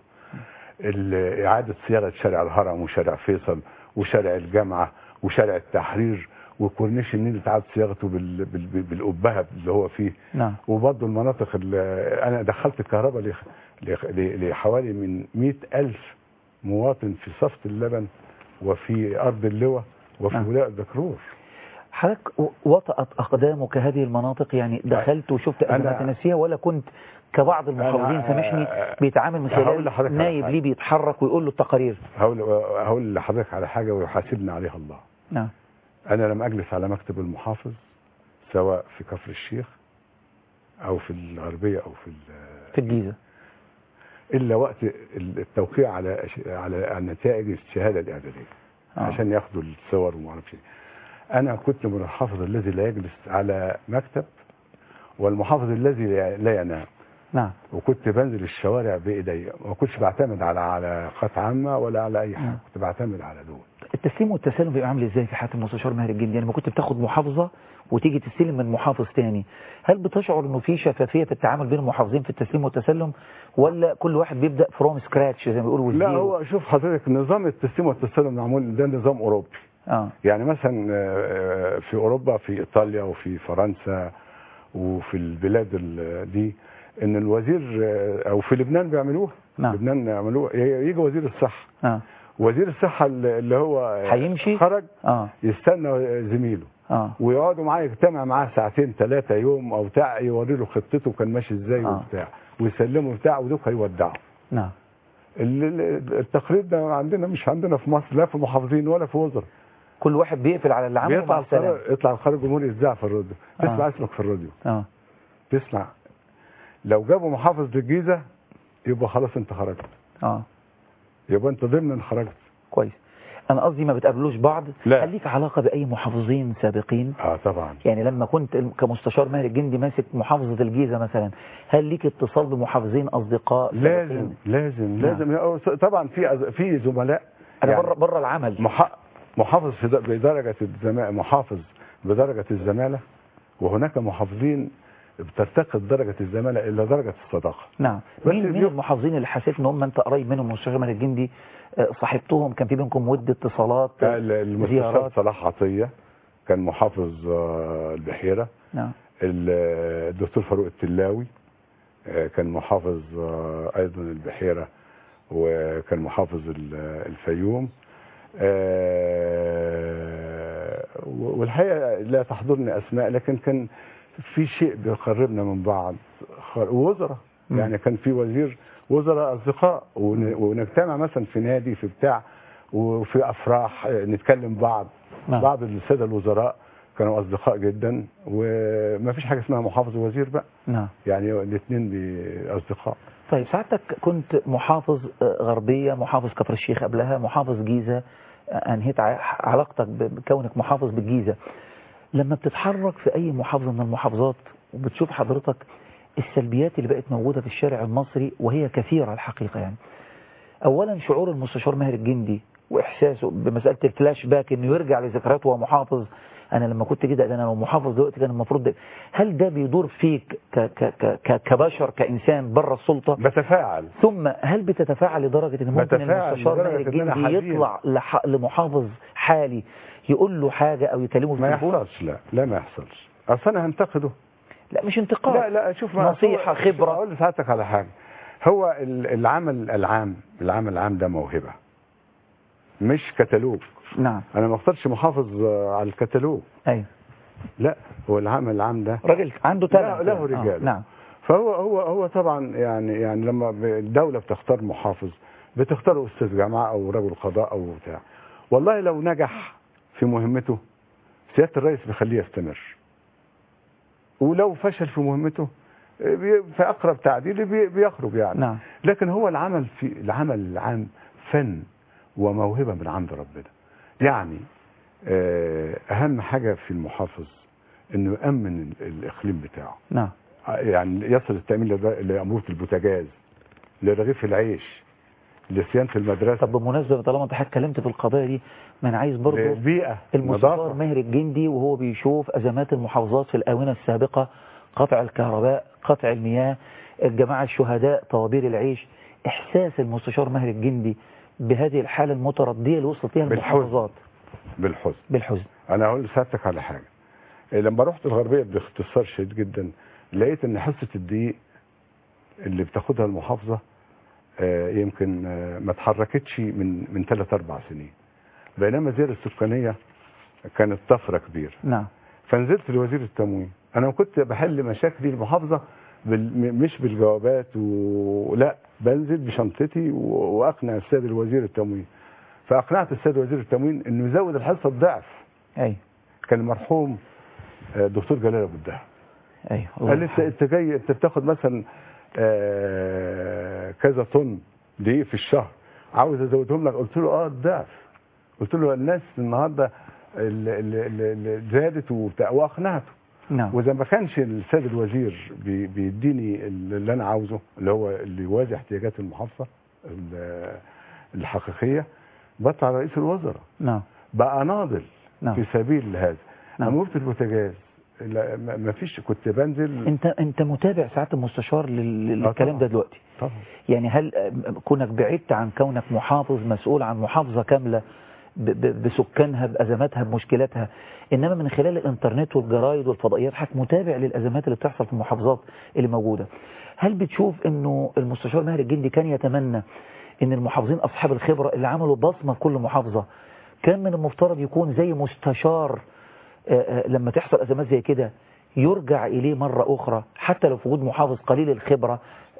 ال- إعادة صياغة شارع الهرم وشارع فيصل وشارع الجامعة وشارع التحرير وكورنيش النيل اتعاد صياغته بال- بال- بالأبهة اللي هو فيه. نعم. وبرضه المناطق اللي أنا دخلت الكهرباء لخ- لخ- ل- لحوالي من مئة ألف مواطن في صفت اللبن وفي أرض اللواء وفي نعم. ولاء الدكرور. حضرتك وطأت أقدامك هذه المناطق، يعني دخلت وشفت أزمات نفسية، ولا كنت كبعض المحافظين سامحني بيتعامل من خلال نايب ليه بيتحرك ويقول له التقارير؟ هقول هقول لحضرتك على حاجة ويحاسبني عليها الله. نعم. أنا لما أجلس على مكتب المحافظ سواء في كفر الشيخ أو في الغربية أو في في الجيزة إلا وقت التوقيع على على نتائج الشهادة الإعدادية آه. عشان ياخدوا الصور وما اعرفش. أنا كنت من المحافظ الذي لا يجلس على مكتب والمحافظ الذي لا ينام. نعم. وكنت بنزل الشوارع بإيدي، ما كنتش بعتمد على علاقات عامة ولا على أي حاجة. نعم. كنت بعتمد على دول. التسليم والتسلم بيبقى عامل ازاي في حياة المستشار ماهر الجندي؟ يعني ما كنت بتاخد محافظة وتيجي تستلم من محافظ تاني، هل بتشعر انه في شفافية في التعامل بين المحافظين في التسليم والتسلم، ولا كل واحد بيبدأ فروم سكراتش زي ما بيقولوا؟ لا، هو شوف حضرتك، نظام التسليم والتسلم معمول ده نظام أوروبي. آه. يعني مثلا في أوروبا، في إيطاليا وفي فرنسا وفي البلاد دي، ان الوزير، او في لبنان بيعملوها. نعم. لبنان يعملوها، يجي وزير الصحة. آه. وزير الصحة اللي هو هيمشي خرج آه. يستنى زميله آه. ويقعدوا معاه، يجتمع معاه ساعتين ثلاثة يوم او بتاع، يوري له خطته كان ماشي ازاي آه. وبتاع، ويسلمه بتاع، ودوك هيودعه. نعم. التقرير ده عندنا، مش عندنا في مصر، لا في محافظين ولا في وزراء. كل واحد بيقفل على اللي عمله بيطلع القرار، يطلع القرار الجمهوري يذاع في الراديو، تسمع آه. اسمك في الراديو. اه تسمع. لو جابوا محافظ للجيزة يبقى خلاص انت خرجت. اه يبقى انت ضمن خرجت. كويس. انا قصدي ما بتقابلوش بعض. لا. هل ليك علاقة باي محافظين سابقين؟ اه طبعا. يعني لما كنت كمستشار ماهر الجندي ماسك محافظة الجيزة مثلا، هل ليك اتصال بمحافظين اصدقاء لازم سابقين؟ لازم لازم نعم. طبعا في في زملاء. انا يعني بره بره العمل. مح... محافظ في بدرجة الزمالة، محافظ بدرجة الزمالة، وهناك محافظين بترتقي درجة الزمالة إلى درجة الصداقة. نعم. مين مين المحافظين اللي حسيت ان هم انت قريب منهم المستشار ماهر الجندي، صاحبتهم، كان في بينكم ود اتصالات، المستشار صلاح عطية كان محافظ البحيرة. نعم. الدكتور فاروق التلاوي كان محافظ أيضا البحيرة، وكان محافظ الفيوم. والحقيقة لا تحضرني أسماء، لكن كان في شيء بيقربنا من بعض. ووزراء يعني كان في وزير وزراء أصدقاء، ونجتمع مثلا في نادي في بتاع، وفي أفراح نتكلم بعض. نعم. بعض السادة الوزراء كانوا أصدقاء جدا، وما فيش حاجة اسمها محافظ ووزير بقى. نعم. يعني الاثنين أصدقاء. طيب ساعتك كنت محافظ غربية، محافظ كفر الشيخ قبلها، محافظ جيزة، أنهيت علاقتك بكونك محافظ بالجيزة. لما بتتحرك في أي محافظة من المحافظات وبتشوف حضرتك السلبيات اللي بقت موجودة في الشارع المصري، وهي كثيرة الحقيقة، يعني أولا شعور المستشار ماهر الجندي وإحساسه بمسألة الفلاش باك، إنه يرجع لذكرياته وهو محافظ. أنا لما كنت كده، أنا لو محافظ دلوقتي كان المفروض ده. هل ده بيدور فيك ك ك ك كبشر، كإنسان بره السلطة؟ بتفاعل. ثم هل بتتفاعل لدرجة إن ممكن المستشار ماهر الجندي يطلع لمحافظ حالي يقول له حاجة أو يكلمه في التليفون؟ ما يحصلش. لا لا ما يحصلش. أصل أنا هنتقده. لا مش انتقاد. لا لا شوف، نصيحة، خبرة. أقول لساعتك على حاجة. هو العمل العام العمل العام ده موهبة، مش كتالوج. نعم. أنا ما اخترتش محافظ على الكتالوج. أيوه. لا، هو العمل العام ده راجل عنده تالنت، له رجال. آه. نعم. فهو هو هو طبعا يعني يعني لما الدولة بتختار محافظ بتختار أستاذ جامعة أو رجل قضاء أو بتاع. والله لو نجح في مهمته سيادة الرئيس بيخليه يستمر، ولو فشل في مهمته في أقرب تعديل بيخرج يعني. نعم. لكن هو العمل في العمل العام فن وموهبة من عند ربنا. يعني أهم حاجة في المحافظ إنه يأمن الإقليم بتاعه. نعم. يعني يصل التأمين لأنبوبة البوتاجاز، لرغيف العيش، لصيانة المدرسة. طب بمناسبة طالما انت اتكلمت في القضايا دي، ما انا عايز برضه البيئة، المستشار ماهر الجندي وهو بيشوف أزمات المحافظات في الآونة السابقة، قطع الكهرباء، قطع المياه، الجماعة الشهداء، طوابير العيش، إحساس المستشار ماهر الجندي بهذه الحالة المتردية اللي وصلت فيها المحافظات؟ بالحزن. بالحزن. أنا أقول لسيادتك على حاجة. لما رحت الغربية باختصار شديد جدا، لقيت إن حصة الدقيق اللي بتاخدها المحافظة يمكن ما اتحركتش من من ثلاث أربع سنين، بينما الزيادة السكانية كانت طفره كبيره. نعم. فنزلت لوزير التموين، انا كنت بحل مشاكلي المحافظه بال... مش بالجوابات ولا بنزل بشنطتي واقنع السيد الوزير التموين. فاقنعت السيد وزير التموين انه يزود الحصه الضعف. ايوه. كان المرحوم دكتور جلال ابو الدهب. ايوه. قال لي انت جاي انت بتاخد مثلا كذا طن دقيق في الشهر، عاوز ازودهم لك؟ قلت له اه الضعف. قلت له الناس النهارده اللي زادت واقنعته. نعم. واذا ما كانش السيد الوزير بيديني اللي انا عاوزه، اللي هو اللي يوازي احتياجات المحافظه الحقيقيه، بطلع رئيس الوزراء. نعم. بقى ناضل. نعم. في سبيل هذا. نعم. امورة البوتاجاز ما فيش، كنت بنزل. انت انت متابع ساعات المستشار للكلام ده دلوقتي؟ طبعا. يعني هل كونك بعدت عن كونك محافظ مسؤول عن محافظه كامله بسكانها بازماتها بمشكلاتها، انما من خلال الانترنت والجرايد والفضائيات حضرتك متابع للازمات اللي بتحصل في المحافظات اللي موجوده، هل بتشوف انه المستشار ماهر الجندي كان يتمنى ان المحافظين اصحاب الخبره اللي عملوا بصمه في كل محافظه كان من المفترض يكون زي مستشار لما تحصل أزمات زي كده يرجع إليه مرة أخرى حتى لو في وجود محافظ قليل الخبرة،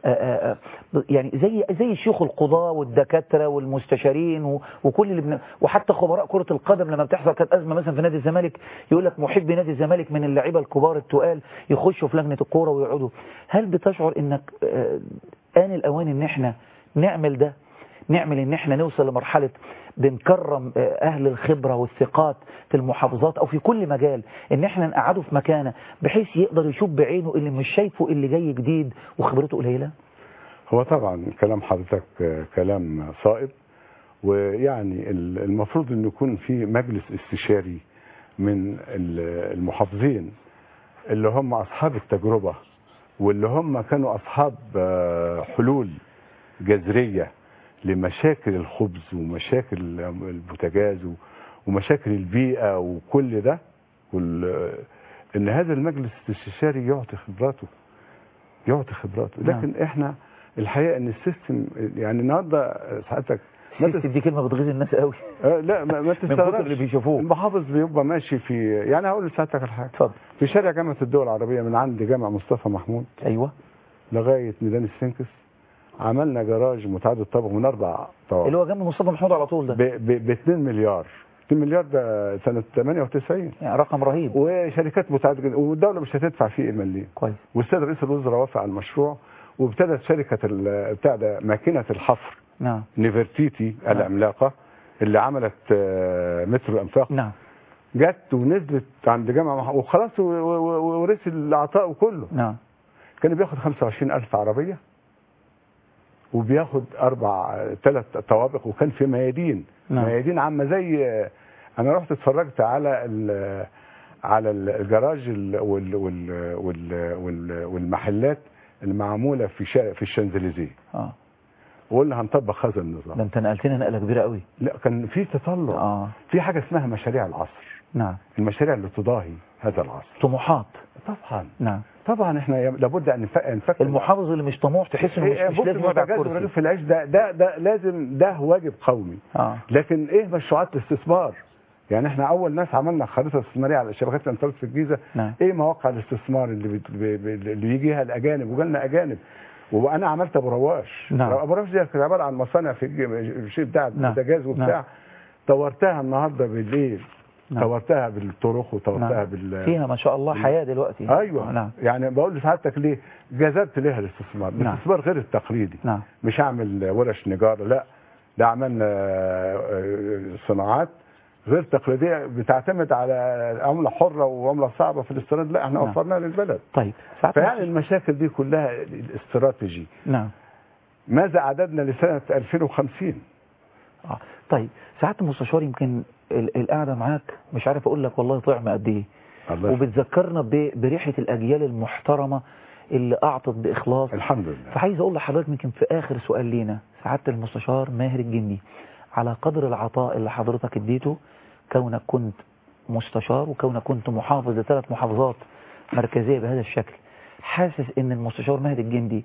يعني زي زي شيوخ القضاة والدكاترة والمستشارين وكل اللي بن... وحتى خبراء كرة القدم لما بتحصل كانت أزمة مثلا في نادي الزمالك يقول لك محبي نادي الزمالك من اللعيبة الكبار التقال يخشوا في لجنة الكورة ويقعدوا. هل بتشعر إنك آن الأوان إن إحنا نعمل ده، نعمل إن إحنا نوصل لمرحلة بنكرم أهل الخبرة والثقات في المحافظات أو في كل مجال، إن إحنا نقعده في مكانه بحيث يقدر يشوف بعينه اللي مش شايفه اللي جاي جديد وخبرته قليلة؟ هو طبعا كلام حضرتك كلام صائب، ويعني المفروض أن يكون في مجلس استشاري من المحافظين اللي هم أصحاب التجربة واللي هم كانوا أصحاب حلول جذرية لمشاكل الخبز ومشاكل البوتاجاز ومشاكل البيئة وكل ده، ان هذا المجلس الاستشاري يعطي خبراته يعطي خبراته لكن نعم. احنا الحقيقة ان السيستم يعني النهارده ساعتك السيستم دي كلمة بتغيظ الناس قوي. آه لا ما, ما تستغربش اللي بيشوفوه. المحافظ بيبقى ماشي في، يعني هقول لساعتك الحاجة اتفضل. في شارع جامعة الدول العربية من عند جامع مصطفى محمود ايوه لغاية ميدان السنكس عملنا جراج متعدد طابق من اربع طوابق اللي هو جنب مصطفى محمود على طول ده ب اتنين مليار. اتنين مليار ده سنه ثمانية وتسعين، يعني رقم رهيب، وشركات متعدده والدوله مش هتدفع فيه مليم. كويس. والسيد رئيس الوزراء وافق على المشروع وابتدت شركه بتاع ده ماكينه الحفر نعم نيفرتيتي نعم. العملاقه اللي عملت مترو الانفاق نعم جت ونزلت عند جامعه وخلاص ورث العطاء كله. نعم. كان بياخد خمسة وعشرين ألف عربيه وبياخد اربع ثلاث طوابق، وكان في ميادين نعم. ميادين عامه زي انا رحت اتفرجت على ال على الجراج وال وال وال والمحلات المعموله في شارع في الشانزليزيه اه وقلنا هنطبق هذا النظام. ده انت نقلتنا نقله كبيره قوي. لا كان في تطلع اه في حاجه اسمها مشاريع العصر. نعم. المشاريع اللي تضاهي هذا العصر. طموحات. طبعا. نعم. طبعا احنا لابد ان نفكر. المحافظ اللي مش طموح تحس انه مش, مش لازم يقعد على الكرسي. في العيش ده ده ده لازم، ده واجب قومي. آه. لكن ايه مشروعات الاستثمار؟ يعني احنا اول ناس عملنا خريطه استثماريه على شبكات الانترنت في الجيزه. نعم. ايه مواقع الاستثمار اللي بي بي اللي بيجيها الاجانب وجالنا اجانب، وانا عملت ابو رواش. نعم. ابو رواش دي كانت عباره عن مصانع في الشيء بتاع البوتاجاز وبتاع. نعم. طورتها النهارده بالليل. نعم. طورتها بالطرق وطورتها نعم. بال فيها ما شاء الله حياه دلوقتي. ايوه نعم. يعني بقول لسعادتك ليه جذبت ليها الاستثمار. نعم. الاستثمار غير التقليدي. نعم. مش اعمل ورش نجاره، لا ده عملنا صناعات غير تقليديه بتعتمد على عمله حره وعمله صعبه في الاستيراد، لا احنا نعم. وفرناها للبلد. طيب فيعني المشاكل دي كلها الاستراتيجي. نعم. ماذا عددنا لسنه ألفين وخمسين؟ اه طيب ساعات المستشار يمكن القعده معاك مش عارف اقول لك والله طعم قد ايه، وبتذكرنا بريحه الاجيال المحترمه اللي اعطت باخلاص الحمد لله. فعايز اقول لحضرتك يمكن في اخر سؤال لينا سعاده المستشار ماهر الجندي، على قدر العطاء اللي حضرتك اديته كونك كنت مستشار وكونك كنت محافظ لثلاث محافظات مركزيه بهذا الشكل، حاسس ان المستشار ماهر الجندي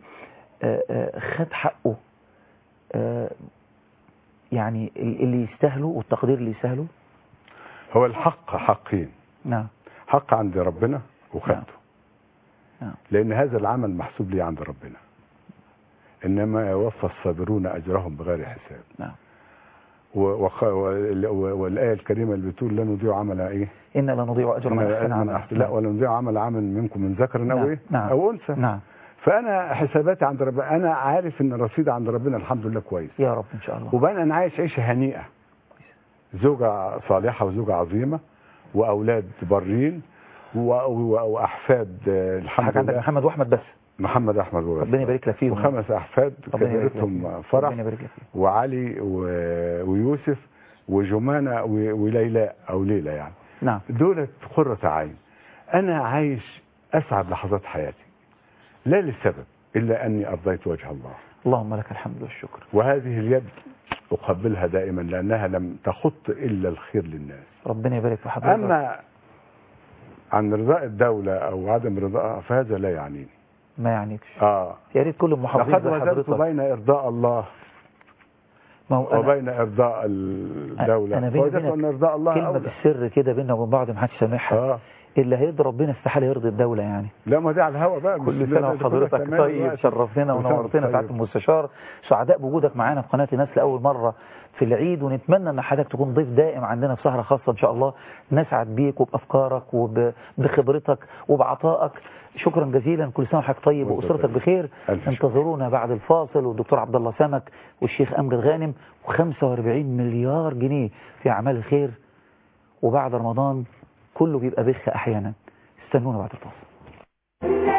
خد حقه يعني اللي يستاهله والتقدير اللي يستاهله؟ هو الحق حقين. نعم. حق عند ربنا وخدته. نعم. نعم. لأن هذا العمل محسوب لي عند ربنا. إنما يوفى الصابرون أجرهم بغير حساب. نعم. وخ... والآية الكريمة اللي بتقول لا نضيع عمل إيه؟ إن لا نضيع أجر من أحسن عمل. لا ولا نضيع عمل عمل منكم من ذكر أو نعم. إيه؟ نعم. أو أنثى. نعم. فأنا حساباتي عند ربنا، أنا عارف إن رصيدي عند ربنا الحمد لله كويس. يا رب إن شاء الله. وبقى أنا عايش عيشة هنيئة. زوجة صالحة وزوجة عظيمة وأولاد برين و... و... وأحفاد الحمد لله. محمد وأحمد بس. محمد أحمد وبس. ربنا يبارك لك فيهم. وخمس أحفاد كبيرتهم فرح وعلي و... ويوسف وجمانة و... وليلاء أو ليلى يعني. نعم. دولة قرة عين. أنا عايش أسعد لحظات حياتي لا للسبب إلا أني أرضيت وجه الله. اللهم لك الحمد والشكر. وهذه اليد أقبلها دائما لأنها لم تخط إلا الخير للناس. ربنا يبارك في حضرتك. أما عن رضاء الدولة أو عدم رضاءها فهذا لا يعنيني. ما يعنيكش. آه. يا ريت كل المحافظين لقد وزنت بين إرضاء الله ما هو وبين إرضاء الدولة. أنا بيني وبينك أن إرضاء الله كلمة أولى. بالسر كده بيننا وبين بعض ما حدش سامعها. آه. اللي هيرضي ربنا استحاله يرضي الدولة يعني. لا ما دي على الهوا بقى. كل سنة وحضرتك طيب، شرفتنا ونورتنا سعادة المستشار. سعداء بوجودك معانا في قناة الناس لأول مرة في العيد، ونتمنى ان حضرتك تكون ضيف دائم عندنا في سهرة خاصة ان شاء الله. نسعد بيك وبأفكارك وبخبرتك وبعطائك. شكرا جزيلا. كل سنة وحضرتك طيب وأسرتك بخير. انتظرونا بعد الفاصل والدكتور عبد الله سمك والشيخ أمجد غانم وخمسة وأربعين مليار جنيه في أعمال الخير. وبعد رمضان كله بيبقى بخ أحيانا. استنونا بعد الفاصل.